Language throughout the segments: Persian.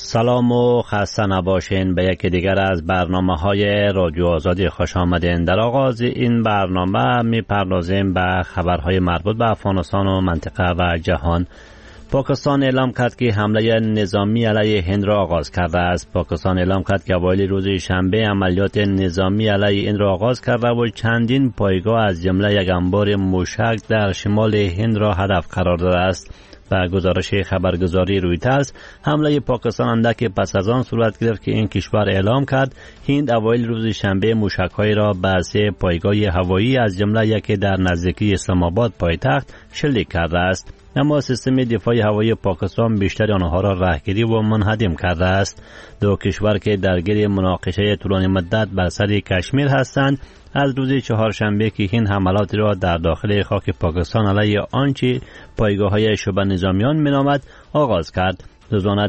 سلام و خسته نباشین به یکی دیگر از برنامه‌های رادیو آزادی خوش آمدین. در آغاز این برنامه می‌پردازیم به خبرهای مربوط به افغانستان و منطقه و جهان. پاکستان اعلام کرد که حمله نظامی علیه هند را آغاز کرده است. پاکستان اعلام کرد که اوایل روز شنبه عملیات نظامی علیه هند را آغاز کرده و چندین پایگاه از جمله یک انبار موشک در شمال هند را هدف قرار داده است. و گزارش خبرگزاری رویترز، حمله پاکستان اندک پس از آن صورت گرفت که این کشور اعلام کرد هند اوایل روز شنبه موشک‌های را به 3 پایگاه هوایی از جمله یکی در نزدیکی اسلام آباد پایتخت شلیک کرده است. اما سیستم دفاع هوایی پاکستان بیشتر آنها را رهگیری و منهدم کرده است. دو کشور که درگیر مناقشه طولانی مدت بر سر کشمیر هستند، از روز چهارشنبه که هند حملاتی را در داخل خاک پاکستان علیه آنچه پایگاه‌های شبه نظامیان مینامد آغاز کرد. روزانه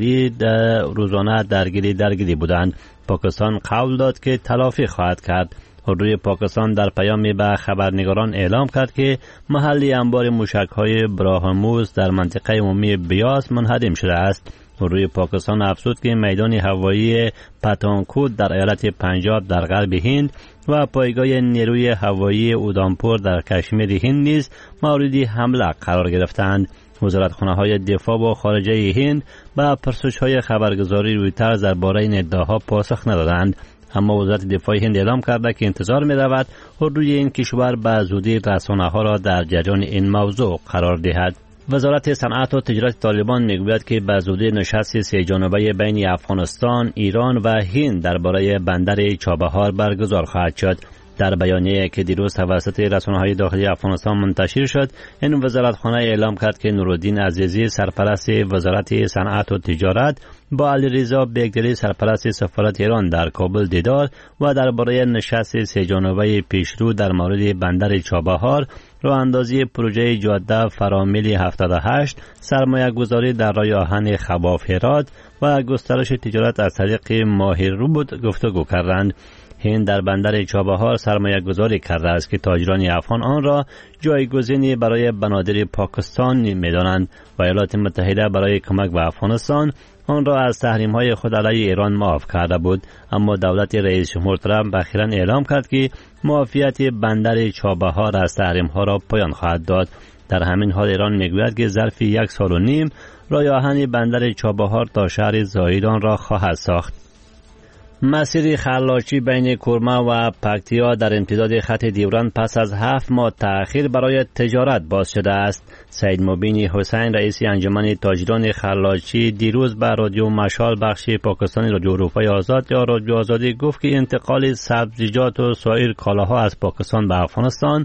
درگیری بودند. پاکستان قول داد که تلافی خواهد کرد. روی پاکستان در پیامی به خبرنگاران اعلام کرد که محلی انبار موشک‌های براهموس در منطقه عمومی بیاس منهدم شده است. روی پاکستان افزود که میدان هوایی پتانکوت در ایالت پنجاب در غرب هند و پایگاه نیروی هوایی اودامپور در کشمیر هند نیز مورد حمله قرار گرفتند. وزارتخانه‌های دفاع و خارجه هند به پرسش‌های خبرگزاری رویترز درباره این ادعاها پاسخ ندادند. اما وزارت دفاع هند اعلام کرده که انتظار می‌رود روی این کشور به زودی رسانه‌ها را در جریان این موضوع قرار دهد. وزارت صنعت و تجارت طالبان میگوید که به زودی نشست 3 جانبه بین افغانستان، ایران و هند درباره بندر چابهار برگزار خواهد شد. در بیانیه‌ای که دیروز توسط رسانه‌های داخلی افغانستان منتشر شد، این وزارتخانه اعلام کرد که نورالدین عزیزی سرپرست وزارت صنعت و تجارت با علیرضا بیگدلی سرپرست سفارت ایران در کابل دیدار و درباره نشست 3 جانبه پیشرو در مورد بندر چابهار، راه اندازی پروژه جاده فرامل 78، سرمایه گذاری در راه آهن خواف هرات و گسترش تجارت از طریق ماهرود گفتگو کردند. هند در بندر چابهار سرمایه گذاری کرده است که تاجران افغان آن را جایگزینی برای بنادر پاکستان می‌دانند و ایالات متحده برای کمک به افغانستان آن را از تحریم‌های خود علیه ایران معاف کرده بود. اما دولت رئیس جمهور ترامپ اخیراً اعلام کرد که معافیت بندر چابهار از تحریم‌ها را پایان خواهد داد. در همین حال ایران می‌گوید که ظرف 1 سال و نیم راه آهن بندر چابهار تا شهر زاهدان را خواهد ساخت. مسیر خلاچی بین کرمه و پکتیا در امتداد خط ډیورند پس از 7 ماه تأخیر برای تجارت باز شده است. سید مبین حسین رئیس انجمن تاجران خلاچی دیروز به رادیو مشال بخش پاکستانی رادیو اروپای آزاد یا رادیو آزادی گفت که انتقال سبزیجات و سایر کالاها از پاکستان به افغانستان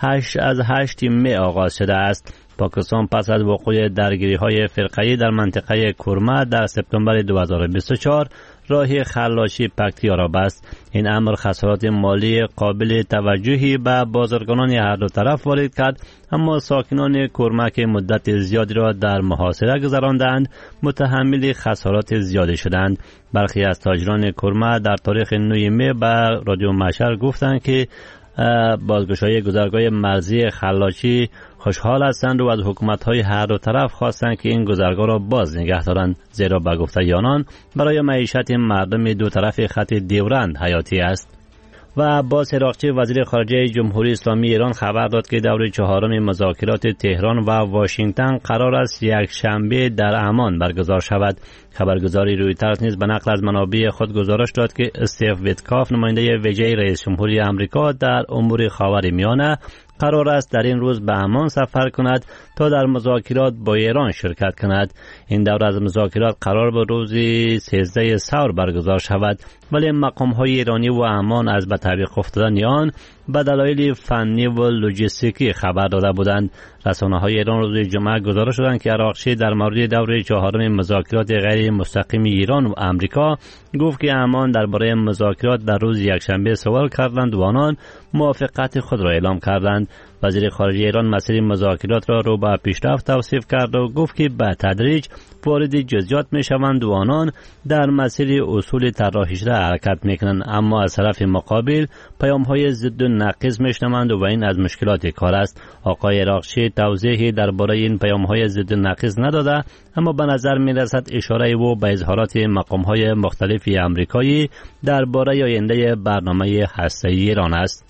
8 می آغاز شده است. پاکستان پس از وقوع درگیری‌های فرقه‌ای در منطقه کرمه در سپتامبر 2024 راه خلاشی پکتیا را بست. این امر خسارات مالی قابل توجهی به بازرگانان هر دو طرف وارد کرد، اما ساکنان کرمه که مدت زیادی را در محاصره گذراندند متحمل خسارات زیادی شدند. برخی از تاجران کرمه در تاریخ 9 می به رادیو مشهد گفتند که بازگشایی گذرگاه مرزی خلاچی خوشحال هستند و از حکومت‌های هر دو طرف خواستند که این گذرگاه را باز نگه دارند، زیرا به گفته آنان برای معیشت مردم دو طرف خط ډیورند حیاتی است. و عباس عراقچی وزیر خارجه جمهوری اسلامی ایران خبر داد که دور 4 مذاکرات تهران و واشنگتن قرار است یک شنبه در عمان برگزار شود. خبرگزاری رویترز نیز به نقل از منابع خود گزارش داد که استیو ویتکاف نماینده ویژه رئیس جمهوری آمریکا در امور خاورمیانه قرار است در این روز به عمان سفر کند تا در مذاکرات با ایران شرکت کند. این دور از مذاکرات قرار به روز 13 ثور برگزار شود، ولی مقام‌های ایرانی و عمان از به تعویق افتادن آن به دلایل فنی و لوجستیکی خبر داده بودند. رسانه‌های ایران روز جمعه گزارش دادند که عراقچی در مورد دور 4 مذاکرات غیر مستقیم ایران و آمریکا گفت که عمان درباره مذاکرات در روز یکشنبه سوال کردند و آنان موافقت خود را اعلام کردند. وزیر خارجه ایران مسیر مذاکرات را رو به پیشرفت توصیف کرد و گفت که به تدریج وارد جزئیات میشوند و آنان در مسیر اصول طراحی شده حرکت میکنند، اما از طرف مقابل پیام‌های ضد و نقیض میشنوند و این از مشکلات کار است. آقای عراقچی توضیحی درباره این پیام‌های ضد و نقیض نداده، اما به نظر میرسد اشاره او به اظهارات مقام‌های مختلف امریکایی درباره آینده برنامه هسته‌ای ایران است.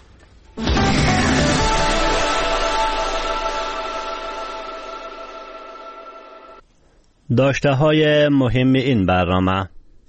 داشته‌های مهم این برنامه: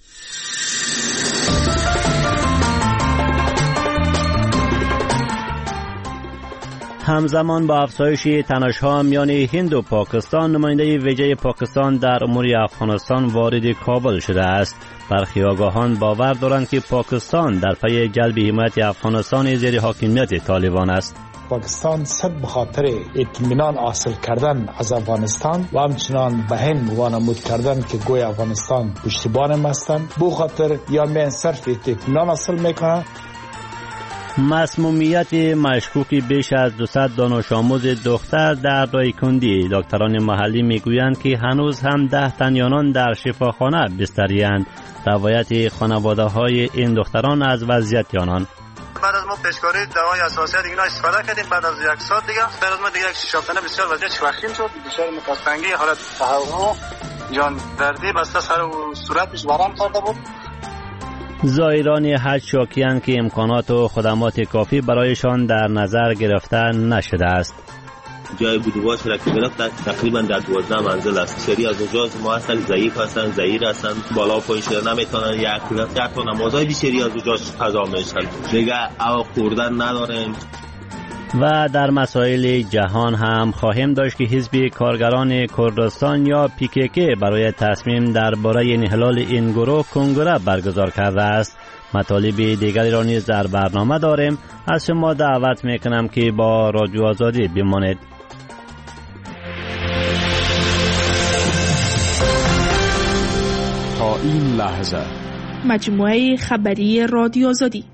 همزمان با افزایش تنش‌ها میان هند و پاکستان، نماینده ویژه پاکستان در امور افغانستان وارد کابل شده است. برخی آگاهان باور دارند که پاکستان در پی جلب حمایت افغانستان زیر حاکمیت طالبان است. پاکستان صد به خاطر اطمینان حاصل کردن از افغانستان و همچنان به هند وانمود کردن که گوی افغانستان پشتیبان هستند، به خاطر یا من صرف اطمینان حاصل میکنند. مسمومیت مشکوکی بیش از 200 دانش آموز دختر در دایکندی. دکتران محلی میگویند که هنوز هم 10 تن آنان در شفاخانه بستری‌اند. روایت خانواده های این دختران از وضعیت آنان: بعد از ما پیشکاری دوای اساسیات اینا استفاده کردیم، بعد از یک ساعت دیگه بعد از ما دیگه شافتنه بسیار وضعیت وخیم شد، بسیار متاسفانگی، حالت تهوع، جان دردی بسته سر و صورتش ورم کرده بود. زائران حج شاکی‌اند که امکانات و خدمات کافی برایشان در نظر گرفته نشده است. جای بودواش را که گرفت تقریبا در 12 منزل است. سری از اونجا ما هستن ضعیف هستن، ضعیر هستن، بالا پایین شده نمیتونن، یک تا نمازهای بیشتری از اونجا قضا میشن، دیگه او خوردن ندارن. و در مسائل جهان هم خواهیم داشت که حزب کارگران کردستان یا PKK برای تصمیم درباره انحلال این گروه کنگره برگزار کرده است. مطالب دیگری را نیز در برنامه داریم. از شما دعوت میکنم که با رادیو آزادی بمانید. تا این لحظه مجموعه خبری رادیو آزادی.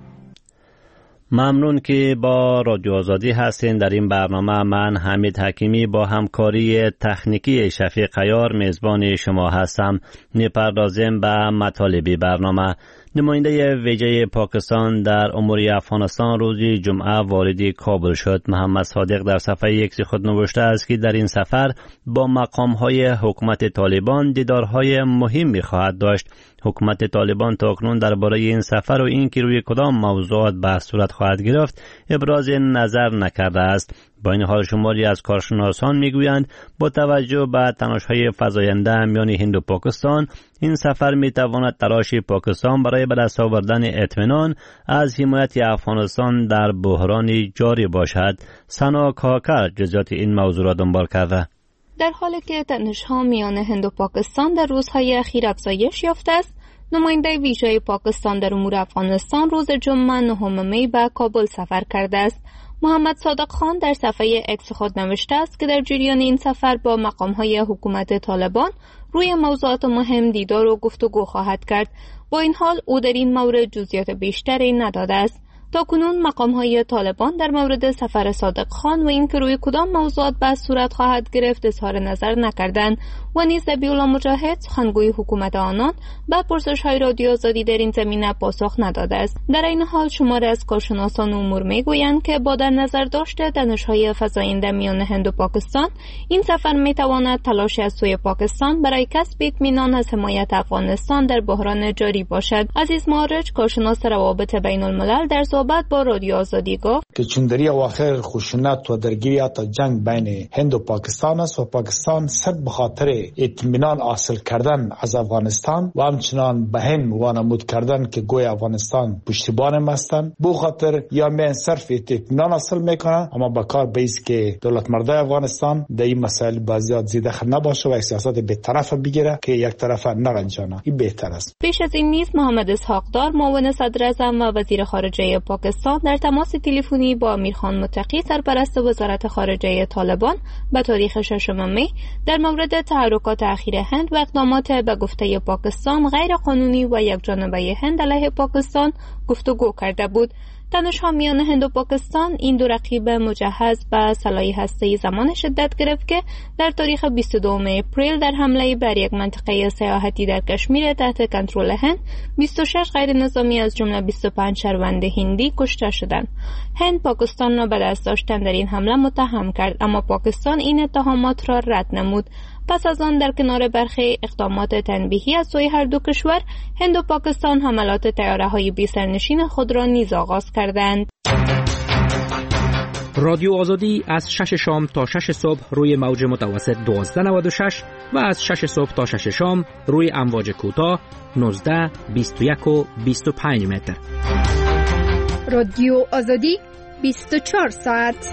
ممنون که با رادیو آزادی هستین. در این برنامه من حمید حکیمی با همکاری تکنیکی شفیق عیار میزبان شما هستم. میپردازیم به مطالب برنامه. نماینده ویژه پاکستان در امور افغانستان روز جمعه وارد کابل شد. محمد صادق در صفحه ایکس خود نوشته است که در این سفر با مقام‌های حکومت طالبان دیدارهای مهمی خواهد داشت. حکومت طالبان تاکنون درباره این سفر و اینکه روی کدام موضوعات بحث صورت خواهد گرفت ابراز نظر نکرده است. با این حال شماری از کارشناسان میگویند با توجه به تنش‌های فزاینده میان هند و پاکستان، این سفر میتواند تلاش پاکستان برای به دست آوردن اطمینان از حمایت افغانستان در بحران جاری باشد. سنا کاکر جزئیات این موضوع را دنبال کرده. در حالی که تنش‌ها میان هند و پاکستان در روزهای اخیر افزایش یافته است، نماینده ویژه پاکستان در امور افغانستان روز جمعه 9 می به کابل سفر کرده است. محمد صادق خان در صفحه اکس خود نوشته است که در جریان این سفر با مقام‌های حکومت طالبان روی موضوعات مهم دیدار و گفتگو خواهد کرد. با این حال او در این مورد جزئیات بیشتری نداده است. تاکنون مقام‌های طالبان در مورد سفر صادق خان و اینکه روی کدام موضوعات بحث صورت خواهد گرفت اظهار نظر نکردند و نیز ذبیح‌الله مجاهد سخنگوی حکومت آنان به پرسش‌های رادیو آزادی در این زمینه پاسخ نداده است. در این حال شماری از کارشناسان امور میگویند که با در نظر داشته تنش‌های فزاینده میان هند و پاکستان، این سفر میتواند تلاشی از سوی پاکستان برای کسب اطمینان از حمایت افغانستان در بحران جاری باشد. عزیز معرج، کارشناس روابط بین‌الملل، در صحبت با رادیو آزادی گفت که چون در اواخر خشونت و درگیری تا جنگ بین هند و پاکستان است و پاکستان صد به خاطر اطمینان حاصل کردن از افغانستان و همچنان به هند وانمود کردن که گوی افغانستان پشتیبان هستند، به خاطر یا من صرف اطمینان حاصل میکنن، اما با کار بیس که دولت مرده افغانستان در این مسائل بازیات زیاده خل نباشه و سیاست به طرف بگیره که یک طرف نرنجانه. این بهتر است. پیش از این نیز محمد اسحاقدار معاون صدر اعظم و وزیر خارجه پاکستان در تماس تلفنی با امیرخان متقی سرپرست وزارت خارجه طالبان به تاریخ 6 می در مورد تحرکات اخیر هند و اقدامات به گفته پاکستان غیر قانونی و یک جانبه هند علیه پاکستان گفتگو کرده بود. دانش‌آموزان هند و پاکستان این دو رقیب مجهز به سلاح هسته‌ای زمان شدت گرفت که در تاریخ 22 اپریل در حمله بر یک منطقه سیاحتی در کشمیر تحت کنترل هند 26 غیر نظامی از جمله 25 شهروند هندی کشته شدند. هند پاکستان را به دست داشتن در این حمله متهم کرد، اما پاکستان این اتهامات را رد نمود. پس از آن در کنار برخی اقدامات تنبیهی از سوی هر دو کشور، هند و پاکستان حملات طیاره‌های بی سرنشین خود را نیز آغاز کردند. رادیو آزادی از 6 شام تا 6 صبح روی موج متوسط 1296 و از 6 صبح تا 6 شام روی امواج کوتاه 19، 21 و 25 متر. رادیو آزادی 24 ساعت.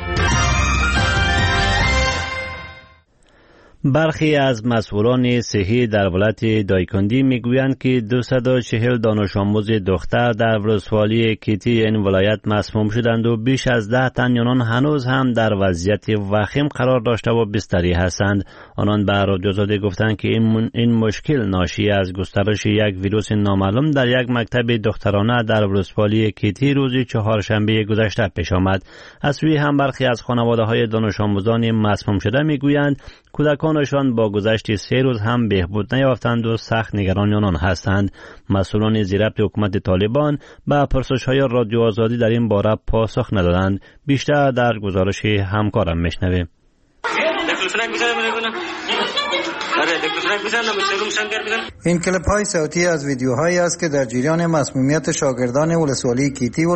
برخی از مسئولان صحی در ولایت دایکندی میگویند که 240 دانش آموز دختر در ولسوالی کیتی این ولایت مسموم شدند و بیش از 10 تن آنان هنوز هم در وضعیت وخیم قرار داشته و بستری هستند. آنان به رادیو آزادی گفتند که این مشکل ناشی از گسترش یک ویروس نامعلوم در یک مکتب دخترانه در ولسوالی کیتی روز چهارشنبه گذشته پیش آمد. از سوی هم برخی از خانواده‌های دانش آموزان مسموم شده میگویند کودکانشان با گذشت 3 روز هم بهبود نیافتند و سخت نگران آنان هستند. مسئولان زیربط حکومت طالبان به پرسش‌های رادیو آزادی در این باره پاسخ ندادند. بیشتر در گزارش همکارم میشنویم. این کلیپ های صوتی از ویدیوهایی است که در جریان مسمومیت شاگردان ولسوالی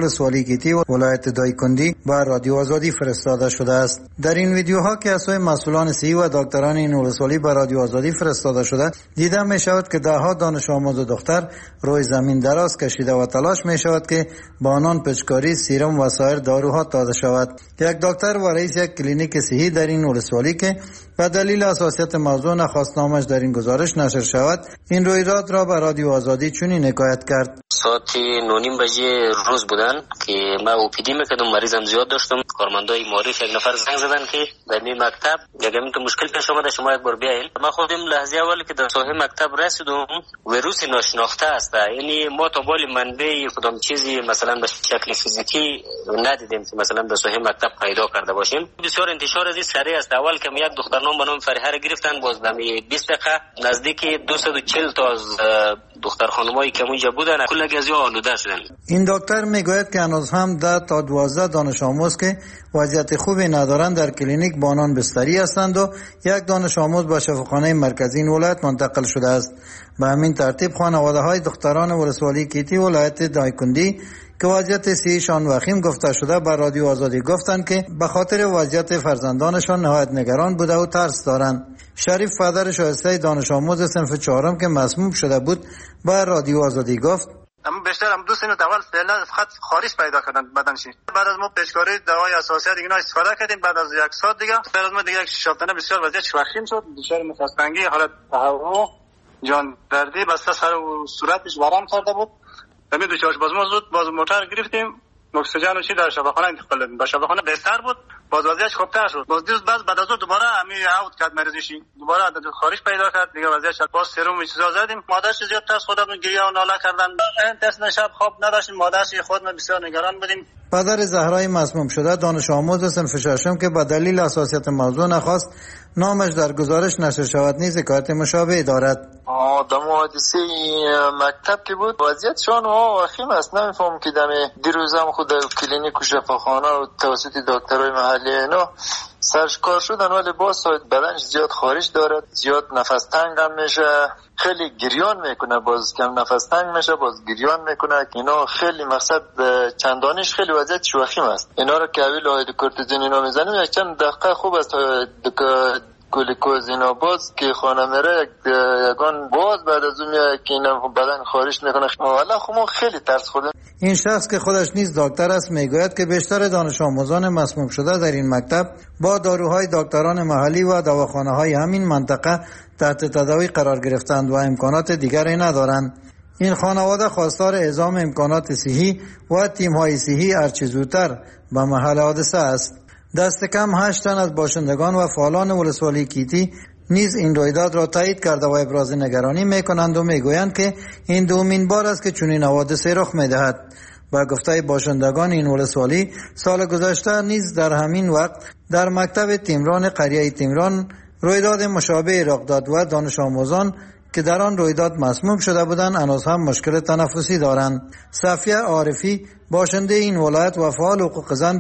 کیتی و ولایت دایکندی با رادیو آزادی فرستاده شده است. در این ویدیوها که از سوی مسئولان صحی و دکتران این ولسوالی با رادیو آزادی فرستاده شده، دیده می شود که دهها دانش آموز دختر روی زمین دراز کشیده و تلاش می شود که با آنان پچکاری، سیرم و سایر داروها داده شود. یک دکتر و رئیس یک کلینیک صحی در این ولسوالی که به دلیل حساسیت موضوع نخواست نامش در این گزارش نشر شود، این رویداد را به رادیو آزادی چنین حکایت کرد. ساعت 9:30 بجه روز بودن که ما اوپیدی میکردم، مریضم زیاد داشتم. کارمندای معرف یک نفر زنگ زدن که در این مکتب یکم که مشکل پیش اومده، شما یک بار بیاین. ما خودم لحظه اولی که در ساحه مکتب رسیدم، ویروس ناشناخته است، یعنی ما تا بال منبع کدام چیزی مثلا به شکل فیزیکی ندیدیم که مثلا در ساحه مکتب پیدا کرده باشیم. بسیار انتشار از این سریع است. اول که یک دخترنام به نام فریحه را گرفتن، باز در 20 دقیقه نزدیک 240 تا از دختر خانمایی که اونجا بودن کل از آلوده شدن. این دکتر میگوید که هنوز هم 10 تا 12 دانش آموز که وضعیت خوبی ندارند در کلینیک با آنان بستری هستند و یک دانش آموز به شفاخانه مرکزی این ولایت منتقل شده است. به همین ترتیب خانواده‌های دختران ولسوالی کیتی ولایت دایکندی که وضعیت صحیشان وخیم گفته شده به رادیو آزادی گفتند که به خاطر وضعیت فرزندانشان نهایت نگران بوده و ترس دارند. شریف پدر شایسته دانش آموز صنف 4 که مسموم شده بود به رادیو آزادی گفت: اما بیشتر هم دو سینو اول فعلا خط خارج پیدا کردن بدنشی. بعد از ما پیشکاری دوای اساسیت دیگه استفاده کردیم. بعد از یک ساعت دیگه بعد از ما دیگه شافتنه بسیار وضعیت وخیم شد، دچار نفس‌تنگی، حالت تهوع، جان دردی، بسته سر و صورتش ورم کرده بود. همین دو چارش باز ما زود باز موتور گرفتیم، اکسیژن و چی در شفاخانه انتقال دادیم. با شفاخانه بهتر بود، باز وضعیتش خوبتر شد. باز بعد از اون دوباره همین اوت کرد مریضشی، دوباره خارج پیدا کرد دیگه وضعیتش. باز سرم و چیزا زدیم. مادرش زیاد ترس خودمون گریه و ناله کردن. دست شب خواب نداشتیم، مادرش خودمون بسیار نگران بودیم. پدر زهرای مسموم شده دانش آموز صنف 6 که به دلیل حساسیت موضوع نخواست نامش در گزارش نشر شود نیز حکایت مشابه دارد. در حادثه مکتب که بود وضعیتشان وخیم است. نمیفهم که دیروزم خود کلینیک و شفاخانه و توسط دکترای محلی اینا سرش کار شدن، ولی باز بدنش زیاد خارج دارد، زیاد نفس تنگ هم میشه، خیلی گریان میکنه، باز کم نفس تنگ میشه، باز گریان میکنه. اینا خیلی مقصد چندانیش خیلی وضعیت وخیم است. اینا رو که اویل آید کورتیزون اینا میزنیم یک چند دقیقه خوب است، گلوکوز اینا باز که خانه میره یکان باز بعد از اون که اینا بدن خارج میکنه. والا خب خیلی ترس خوردم. این شخص که خودش نیز دکتر است میگوید که بیشتر دانش آموزان مسموم شده در این مکتب با داروهای دکتران محلی و دواخانه‌های همین منطقه تحت تداوی قرار گرفتند و امکانات دیگری ندارند. این خانواده خواستار اعزام امکانات صحی و تیم‌های صحی هرچه زودتر به محل حادثه است. دست کم 8 تن از باشندگان و فعالان ولسوالی کیتی نیز این رویداد را تایید کرده و ابراز نگرانی میکنند و میگویند که این دومین بار است که چنین حوادثی رخ میدهد. با گفته باشندگان این ولسوالی سال گذشته نیز در همین وقت در مکتب تیمران قریه تیمران رویداد مشابه رخ داد و دانش آموزان که در آن رویداد مسموم شده بودند هنوز هم مشکل تنفسی دارند. صفیه عارفی باشنده این ولایت و فعال حقوق زن